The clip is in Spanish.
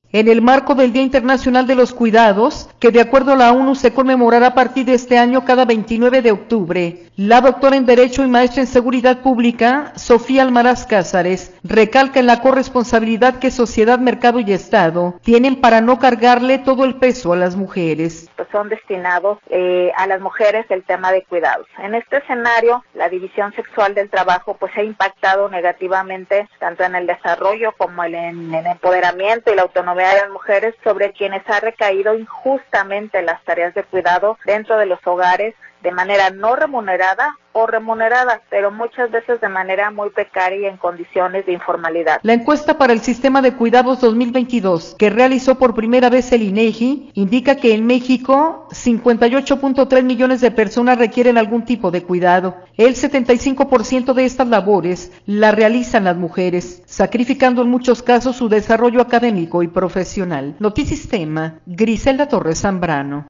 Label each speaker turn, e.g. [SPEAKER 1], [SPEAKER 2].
[SPEAKER 1] En el marco del Día Internacional de los Cuidados, que de acuerdo a la ONU se conmemorará a partir de este año cada 29 de octubre, la doctora en Derecho y maestra en Seguridad Pública, Sofía Almaraz Cázares, recalca en la corresponsabilidad que sociedad, mercado y Estado tienen para no cargarle todo el peso a las mujeres.
[SPEAKER 2] Pues son destinados a las mujeres el tema de cuidados. En este escenario, la división sexual del trabajo pues ha impactado negativamente tanto en el desarrollo como en el empoderamiento y la autonomía de las mujeres, sobre quienes ha recaído injustamente las tareas de cuidado dentro de los hogares de manera no remunerada o remunerada, pero muchas veces de manera muy precaria y en condiciones de informalidad.
[SPEAKER 1] La encuesta para el Sistema de Cuidados 2022, que realizó por primera vez el INEGI, indica que en México 58.3 millones de personas requieren algún tipo de cuidado. El 75% de estas labores la realizan las mujeres, sacrificando en muchos casos su desarrollo académico y profesional. Notisistema, Griselda Torres Zambrano.